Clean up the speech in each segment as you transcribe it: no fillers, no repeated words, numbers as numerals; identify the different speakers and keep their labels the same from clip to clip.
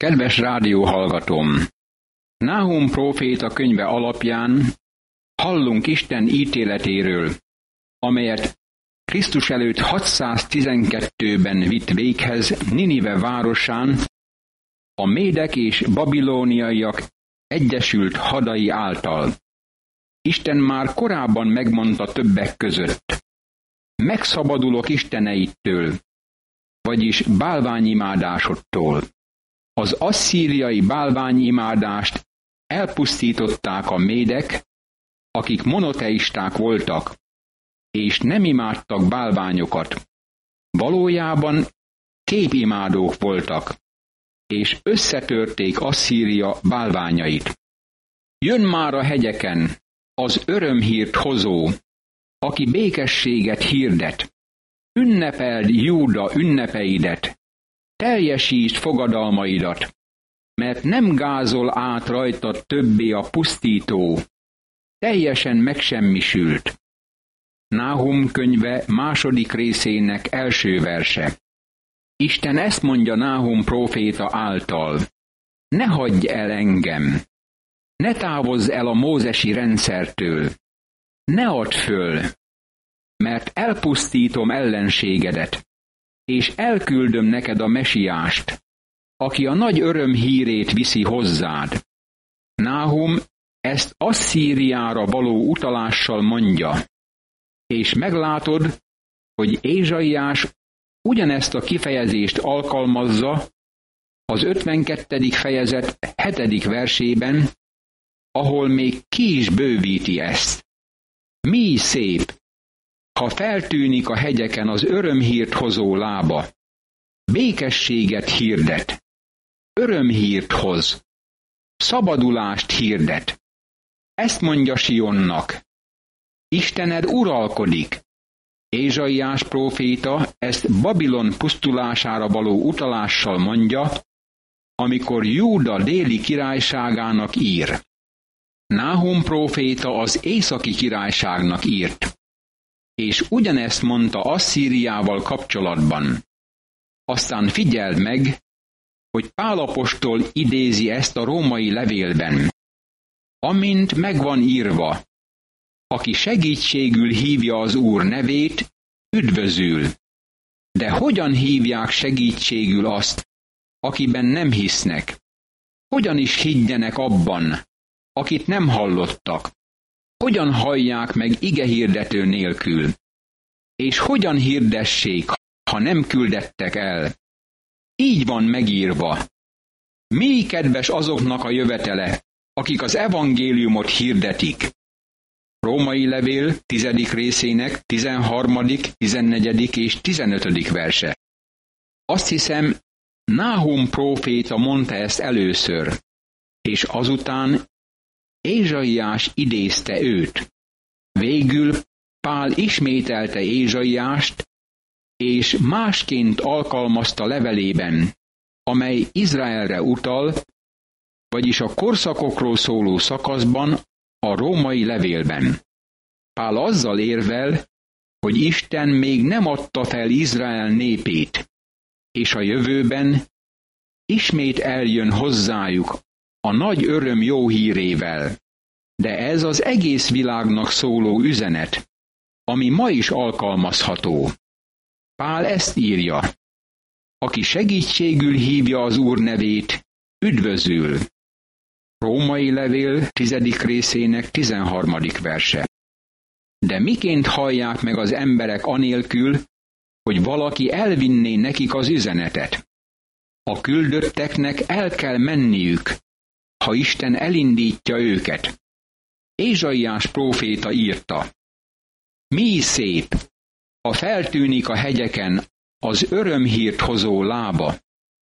Speaker 1: Kedves rádióhallgatóm! Náhum próféta könyve alapján hallunk Isten ítéletéről, amelyet Krisztus előtt 612-ben vitt véghez Ninive városán a médek és babilóniaiak egyesült hadai által. Isten már korábban megmondta többek között: megszabadulok isteneittől, vagyis bálványimádásodtól. Az asszíriai bálványimádást elpusztították a médek, akik monoteisták voltak, és nem imádtak bálványokat. Valójában képimádók voltak, és összetörték Asszíria bálványait. Jön már a hegyeken az örömhírt hozó, aki békességet hirdet. Ünnepeld, Júda, ünnepeidet, teljesítsd fogadalmaidat, mert nem gázol át rajtad többé a pusztító, teljesen megsemmisült. Náhum könyve második részének első verse. Isten ezt mondja Náhum próféta által: ne hagyj el engem, ne távozz el a mózesi rendszertől, ne add föl, mert elpusztítom ellenségedet, és elküldöm neked a mesiást, aki a nagy öröm hírét viszi hozzád. Náhum ezt Asszíriára való utalással mondja, és meglátod, hogy Ézsaiás ugyanezt a kifejezést alkalmazza az 52. fejezet 7. versében, ahol még ki is bővíti ezt. Mi szép, ha feltűnik a hegyeken az örömhírt hozó lába, békességet hirdet, örömhírt hoz, szabadulást hirdet. Ezt mondja Sionnak: Istened uralkodik. Ézsaiás próféta ezt Babilon pusztulására való utalással mondja, amikor Júda déli királyságának ír. Náhum próféta az északi királyságnak írt, és ugyanezt mondta Asszíriával kapcsolatban. Aztán figyeld meg, hogy Pál apostol idézi ezt a római levélben. Amint megvan írva: aki segítségül hívja az Úr nevét, üdvözül. De hogyan hívják segítségül azt, akiben nem hisznek? Hogyan is higgyenek abban, akit nem hallottak? Hogyan hallják meg igehirdető nélkül? És hogyan hirdessék, ha nem küldettek el? Így van megírva: mi kedves azoknak a jövetele, akik az evangéliumot hirdetik. Római levél 10. részének 13., 14. és 15. verse. Azt hiszem, Náhum próféta mondta ezt először, és azután Ézsaiás idézte őt. Végül Pál ismételte Ézsaiást, és másként alkalmazta levelében, amely Izraelre utal, vagyis a korszakokról szóló szakaszban, a római levélben. Pál azzal érvel, hogy Isten még nem adta fel Izrael népét, és a jövőben ismét eljön hozzájuk a nagy öröm jó hírével. De ez az egész világnak szóló üzenet, ami ma is alkalmazható. Pál ezt írja: aki segítségül hívja az Úr nevét, üdvözül. Római levél 10. részének 13. verse. De miként hallják meg az emberek anélkül, hogy valaki elvinné nekik az üzenetet? A küldötteknek el kell menniük, ha Isten elindítja őket. Ézsaiás próféta írta: mi szép, ha feltűnik a hegyeken az örömhírt hozó lába,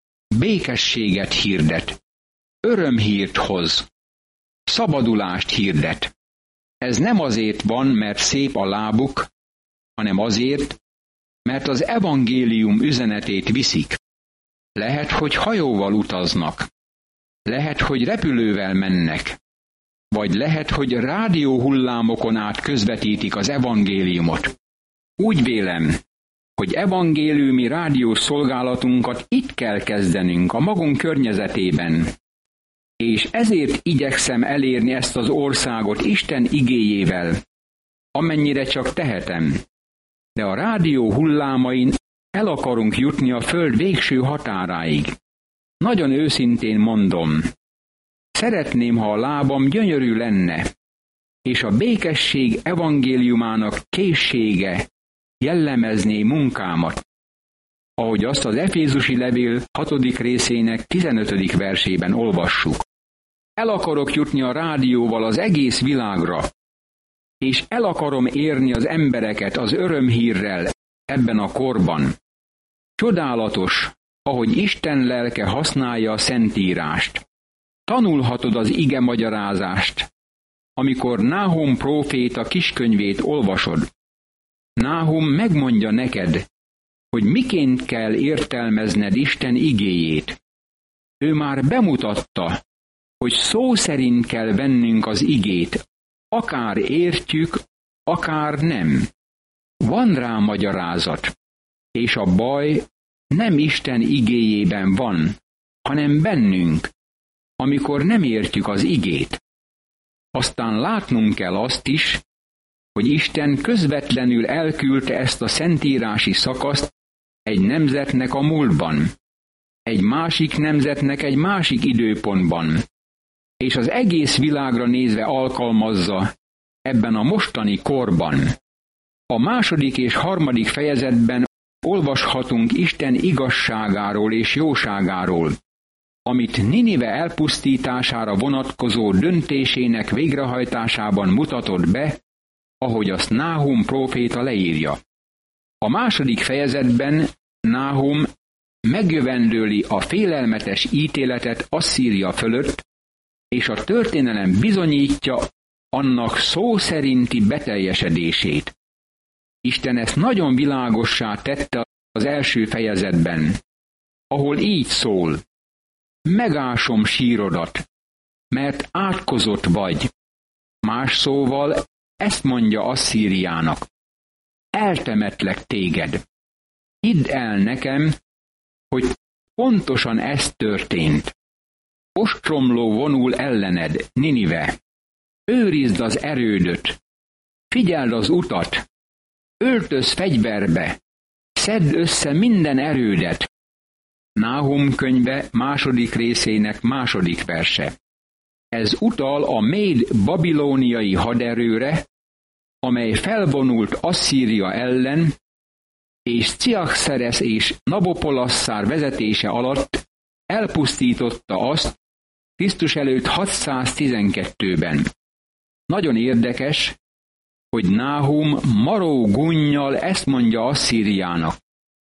Speaker 1: békességet hirdet, örömhírt hoz, szabadulást hirdet. Ez nem azért van, mert szép a lábuk, hanem azért, mert az evangélium üzenetét viszik. Lehet, hogy hajóval utaznak, lehet, hogy repülővel mennek, vagy lehet, hogy rádióhullámokon át közvetítik az evangéliumot. Úgy vélem, hogy evangéliumi rádiós szolgálatunkat itt kell kezdenünk, a magunk környezetében. És ezért igyekszem elérni ezt az országot Isten igéjével, amennyire csak tehetem. De a rádió hullámain el akarunk jutni a föld végső határáig. Nagyon őszintén mondom, szeretném, ha a lábam gyönyörű lenne, és a békesség evangéliumának készsége jellemezné munkámat, ahogy azt az Efézusi levél 6. részének 15. versében olvassuk. El akarok jutni a rádióval az egész világra, és el akarom érni az embereket az örömhírrel ebben a korban. Csodálatos, ahogy Isten lelke használja a Szentírást. Tanulhatod az ige magyarázást, amikor Náhum próféta kiskönyvét olvasod. Náhum megmondja neked, hogy miként kell értelmezned Isten igéjét. Ő már bemutatta, hogy szó szerint kell vennünk az igét, akár értjük, akár nem. Van rá magyarázat, és a baj nem Isten igéjében van, hanem bennünk, amikor nem értjük az igét. Aztán látnunk kell azt is, hogy Isten közvetlenül elküldte ezt a szentírási szakaszt egy nemzetnek a múltban, egy másik nemzetnek egy másik időpontban, és az egész világra nézve alkalmazza ebben a mostani korban. A 2. és 3. fejezetben olvashatunk Isten igazságáról és jóságáról, amit Ninive elpusztítására vonatkozó döntésének végrehajtásában mutatott be, ahogy azt Náhum próféta leírja. A 2. fejezetben Náhum megjövendőli a félelmetes ítéletet Asszíria fölött, és a történelem bizonyítja annak szó szerinti beteljesedését. Isten ezt nagyon világossá tette az 1. fejezetben, ahol így szól: megásom sírodat, mert átkozott vagy. Más szóval ezt mondja Asszíriának: eltemetlek téged. Hidd el nekem, hogy pontosan ez történt. Ostromló vonul ellened, Ninive. Őrizd az erődöt, figyeld az utat, öltöz fegyverbe, szedd össze minden erődet. Náhum könyve 2. részének 2. verse. Ez utal a méd babilóniai haderőre, amely felvonult Asszíria ellen, és Ciaxeresz és Nabopolasszár vezetése alatt elpusztította azt Krisztus előtt 612-ben. Nagyon érdekes, hogy Náhum maró gunnyal ezt mondja Asszíriának: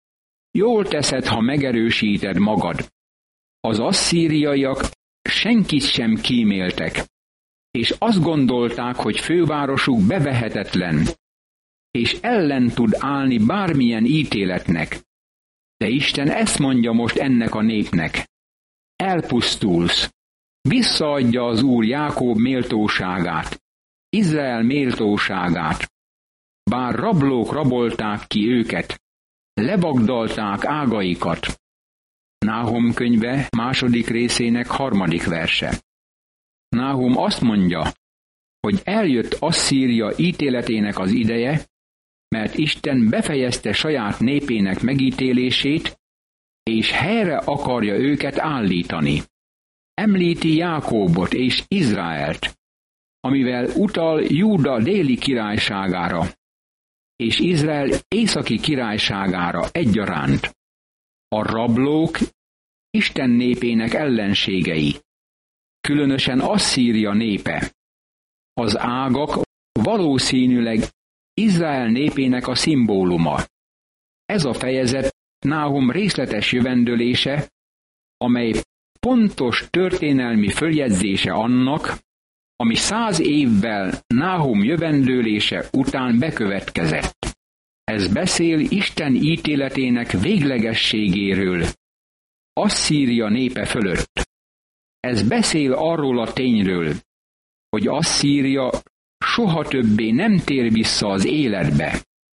Speaker 1: jól teszed, ha megerősíted magad. Az asszíriaiak senkit sem kíméltek, és azt gondolták, hogy fővárosuk bevehetetlen, és ellen tud állni bármilyen ítéletnek. De Isten ezt mondja most ennek a népnek: elpusztulsz. Visszaadja az Úr Jákob méltóságát, Izrael méltóságát. Bár rablók rabolták ki őket, levagdalták ágaikat. Náhum könyve 2. részének 3. verse. Náhum azt mondja, hogy eljött Asszíria ítéletének az ideje, mert Isten befejezte saját népének megítélését, és helyre akarja őket állítani. Említi Jákóbot és Izraelt, amivel utal Júda déli királyságára, és Izrael északi királyságára egyaránt. A rablók Isten népének ellenségei, különösen Asszíria népe. Az ágak valószínűleg Izrael népének a szimbóluma. Ez a fejezet Náhum részletes jövendölése, amely pontos történelmi följegyzése annak, ami 100 évvel Náhum jövendőlése után bekövetkezett. Ez beszél Isten ítéletének véglegességéről Asszíria népe fölött. Ez beszél arról a tényről, hogy Asszíria soha többé nem tér vissza az életbe.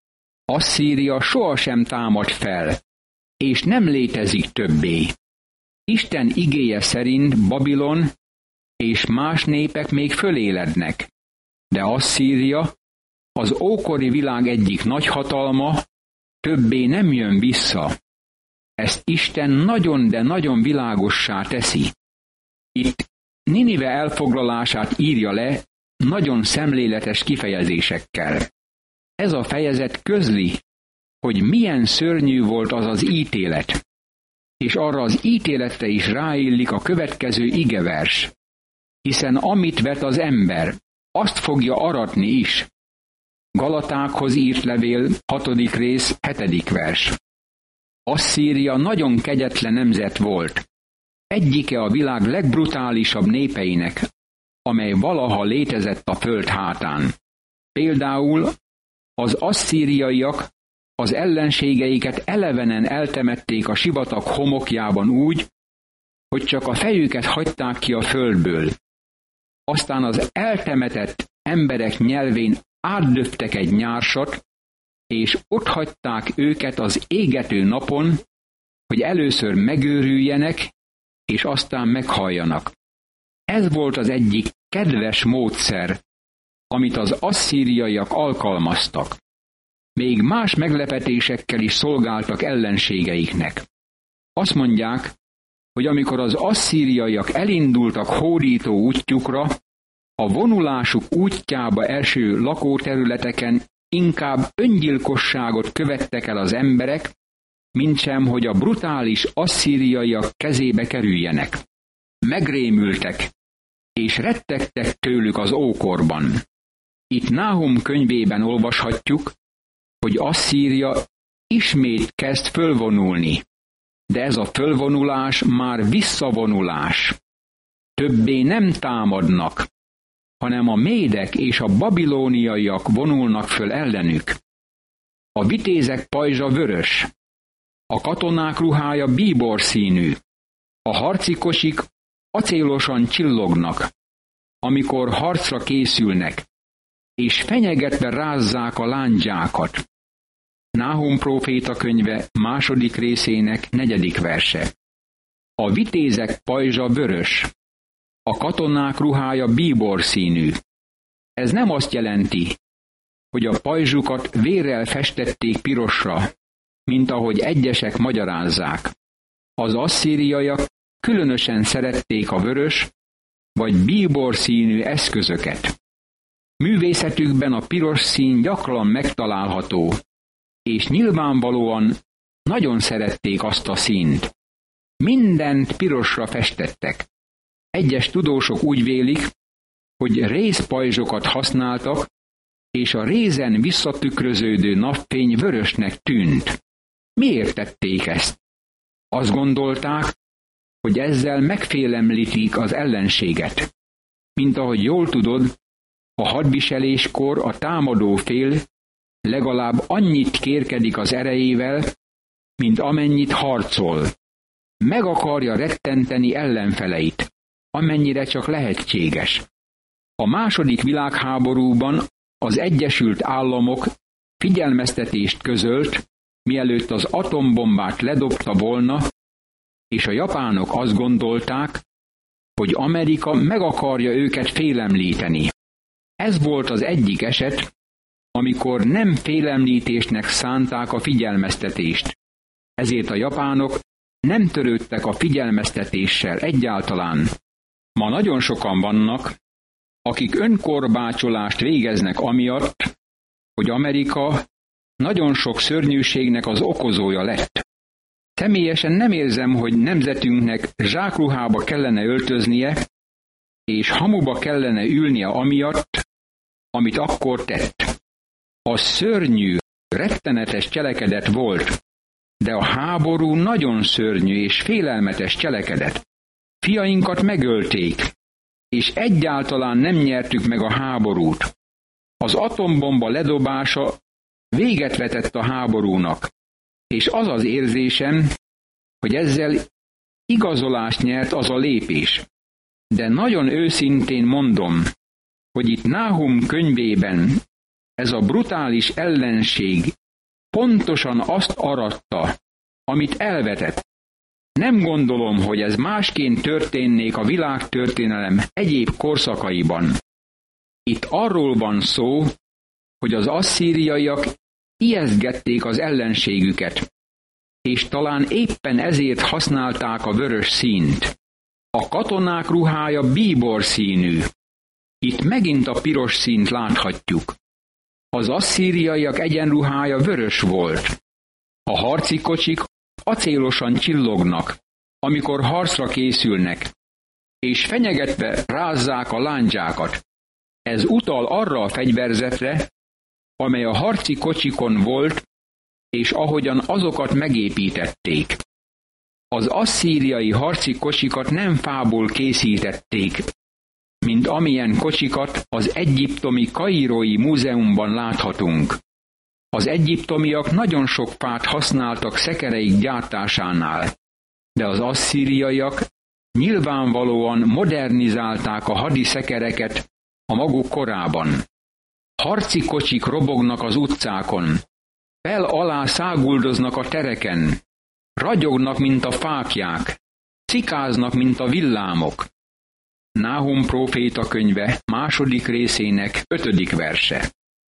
Speaker 1: Asszíria sohasem támad fel, és nem létezik többé. Isten igéje szerint Babilon és más népek még fölélednek, de Asszíria, az ókori világ egyik nagyhatalma, többé nem jön vissza. Ezt Isten nagyon, de nagyon világossá teszi. Itt Ninive elfoglalását írja le nagyon szemléletes kifejezésekkel. Ez a fejezet közli, hogy milyen szörnyű volt az az ítélet, és arra az ítéletre is ráillik a következő igevers, hiszen amit vet az ember, azt fogja aratni is. Galatákhoz írt levél, 6. rész, 7. vers. Asszíria nagyon kegyetlen nemzet volt, egyike a világ legbrutálisabb népeinek, amely valaha létezett a föld hátán. Például az asszíriaiak az ellenségeiket elevenen eltemették a sivatag homokjában úgy, hogy csak a fejüket hagyták ki a földből. Aztán az eltemetett emberek nyelvén átdöftek egy nyársat, és otthagyták őket az égető napon, hogy először megőrüljenek, és aztán meghalljanak. Ez volt az egyik kedves módszer, amit az asszíriaiak alkalmaztak. Még más meglepetésekkel is szolgáltak ellenségeiknek. Azt mondják, hogy amikor az asszíriaiak elindultak hódító útjukra, a vonulásuk útjába eső lakóterületeken inkább öngyilkosságot követtek el az emberek, mintsem, hogy a brutális asszíriaiak kezébe kerüljenek. Megrémültek, és rettegtek tőlük az ókorban. Itt Náhum könyvében olvashatjuk, hogy Asszíria ismét kezd fölvonulni, de ez a fölvonulás már visszavonulás. Többé nem támadnak, hanem a médek és a babilóniaiak vonulnak föl ellenük. A vitézek pajzsa vörös, a katonák ruhája bíbor színű, a harci kocsik acélosan csillognak, amikor harcra készülnek, és fenyegetve rázzák a lándzsákat. Náhum próféta könyve 2. részének 4. verse. A vitézek pajzsa vörös, a katonák ruhája bíbor színű. Ez nem azt jelenti, hogy a pajzsukat vérrel festették pirosra, mint ahogy egyesek magyarázzák. Az asszíriaiak különösen szerették a vörös vagy bíbor színű eszközöket. Művészetükben a piros szín gyakran megtalálható, és nyilvánvalóan nagyon szerették azt a színt. Mindent pirosra festettek. Egyes tudósok úgy vélik, hogy rézpajzsokat használtak, és a rézen visszatükröződő napfény vörösnek tűnt. Miért tették ezt? Azt gondolták, hogy ezzel megfélemlítik az ellenséget. Mint ahogy jól tudod, a hadviseléskor a támadó fél legalább annyit kérkedik az erejével, mint amennyit harcol. Meg akarja rettenteni ellenfeleit, amennyire csak lehetséges. A II. Világháborúban az Egyesült Államok figyelmeztetést közölt, mielőtt az atombombát ledobta volna, és a japánok azt gondolták, hogy Amerika meg akarja őket félemlíteni. Ez volt az egyik eset, amikor nem félemlítésnek szánták a figyelmeztetést. Ezért a japánok nem törődtek a figyelmeztetéssel egyáltalán. Ma nagyon sokan vannak, akik önkorbácsolást végeznek amiatt, hogy Amerika nagyon sok szörnyűségnek az okozója lett. Személyesen nem érzem, hogy nemzetünknek zsákruhába kellene öltöznie, és hamuba kellene ülnie amiatt, amit akkor tett. A szörnyű, rettenetes cselekedet volt, de a háború nagyon szörnyű és félelmetes cselekedet. Fiainkat megölték, és egyáltalán nem nyertük meg a háborút. Az atombomba ledobása véget vetett a háborúnak, és az az érzésem, hogy ezzel igazolást nyert az a lépés. De nagyon őszintén mondom, hogy itt Náhum könyvében ez a brutális ellenség pontosan azt aratta, amit elvetett. Nem gondolom, hogy ez másként történnék a világtörténelem egyéb korszakaiban. Itt arról van szó, hogy az asszíriaiak ijesztgették az ellenségüket, és talán éppen ezért használták a vörös színt. A katonák ruhája bíbor színű. Itt megint a piros színt láthatjuk. Az asszíriaiak egyenruhája vörös volt. A harci kocsik acélosan csillognak, amikor harcra készülnek, és fenyegetve rázzák a lándzsákat. Ez utal arra a fegyverzetre, amely a harci kocsikon volt, és ahogyan azokat megépítették. Az asszíriai harci kocsikat nem fából készítették, mint amilyen kocsikat az egyiptomi Kairói múzeumban láthatunk. Az egyiptomiak nagyon sok fát használtak szekereik gyártásánál, de az asszíriaiak nyilvánvalóan modernizálták a hadiszekereket a maguk korában. Harci kocsik robognak az utcákon, fel alá száguldoznak a tereken, ragyognak, mint a fáklyák, cikáznak, mint a villámok. Náhum próféta könyve 2. részének 5. verse.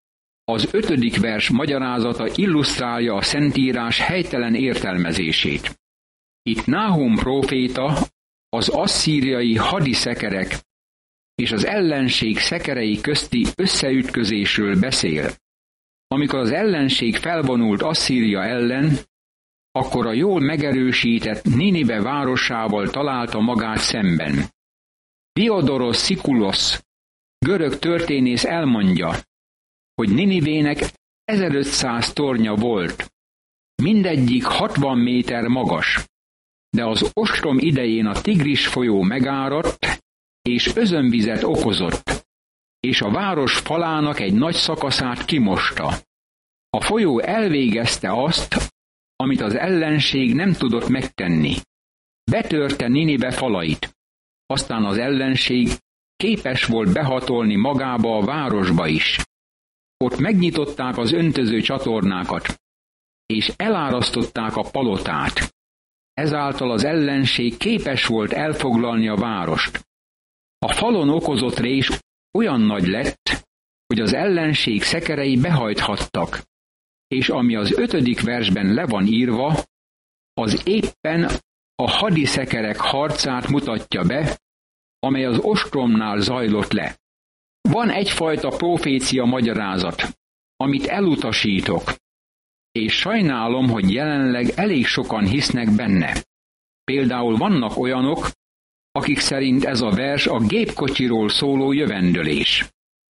Speaker 1: Az 5. vers magyarázata illusztrálja a Szentírás helytelen értelmezését. Itt Náhum próféta az asszíriai hadiszekerek és az ellenség szekerei közti összeütközésről beszél. Amikor az ellenség felvonult Asszíria ellen, akkor a jól megerősített Ninive városával találta magát szemben. Diodoros Siculos, görög történész elmondja, hogy Ninivének 1500 tornya volt, mindegyik 60 méter magas, de az ostrom idején a Tigris folyó megáradt, és özönvizet okozott, és a város falának egy nagy szakaszát kimosta. A folyó elvégezte azt, amit az ellenség nem tudott megtenni. Betörte Ninive falait. Aztán az ellenség képes volt behatolni magába a városba is. Ott megnyitották az öntöző csatornákat, és elárasztották a palotát. Ezáltal az ellenség képes volt elfoglalni a várost. A falon okozott rés olyan nagy lett, hogy az ellenség szekerei behajthattak, és ami az 5. versben le van írva, az éppen a hadiszekerek harcát mutatja be, amely az ostromnál zajlott le. Van egyfajta profécia magyarázat, amit elutasítok, és sajnálom, hogy jelenleg elég sokan hisznek benne. Például vannak olyanok, akik szerint ez a vers a gépkocsiról szóló jövendőlés.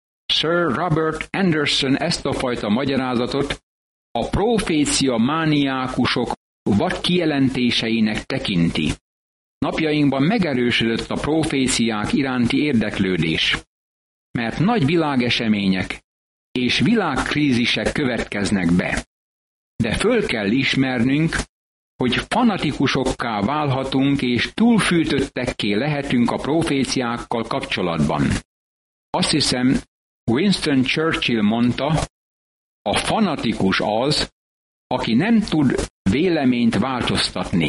Speaker 1: Sir Robert Anderson ezt a fajta magyarázatot a profécia mániákusok vad kijelentéseinek tekinti. Napjainkban megerősödött a proféciák iránti érdeklődés, mert nagy világesemények és világkrízisek következnek be. De föl kell ismernünk, hogy fanatikusokká válhatunk és túlfűtöttekké lehetünk a proféciákkal kapcsolatban. Azt hiszem, Winston Churchill mondta, a fanatikus az, aki nem tud véleményt változtatni,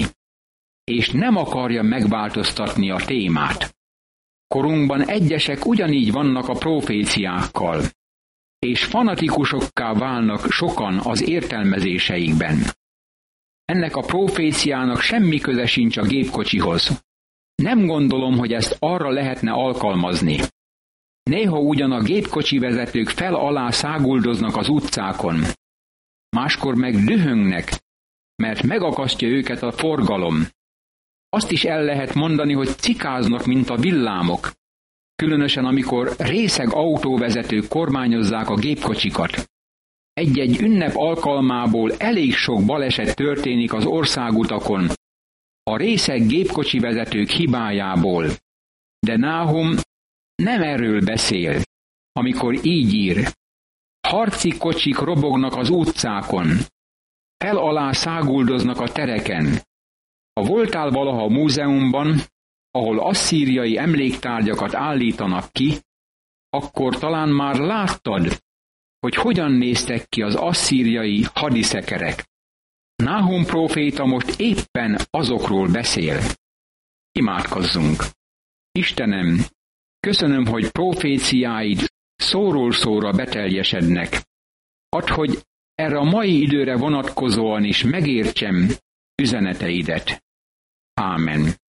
Speaker 1: és nem akarja megváltoztatni a témát. Korunkban egyesek ugyanígy vannak a proféciákkal, és fanatikusokká válnak sokan az értelmezéseikben. Ennek a proféciának semmi köze sincs a gépkocsihoz. Nem gondolom, hogy ezt arra lehetne alkalmazni. Néha ugyan a gépkocsi vezetők fel alá száguldoznak az utcákon, máskor meg dühöngnek, mert megakasztja őket a forgalom. Azt is el lehet mondani, hogy cikáznak, mint a villámok, különösen amikor részeg autóvezetők kormányozzák a gépkocsikat. Egy-egy ünnep alkalmából elég sok baleset történik az országutakon, a részeg gépkocsi vezetők hibájából. De Náhum nem erről beszél, amikor így ír. Harci kocsik robognak az utcákon, fel alá száguldoznak a tereken. Ha voltál valaha a múzeumban, ahol asszíriai emléktárgyakat állítanak ki, akkor talán már láttad, hogy hogyan néztek ki az asszíriai hadiszekerek. Náhum próféta most éppen azokról beszél. Imádkozzunk! Istenem, köszönöm, hogy proféciáid szóról szóra beteljesednek. Add, hogy erre a mai időre vonatkozóan is megértsem üzeneteidet. Ámen.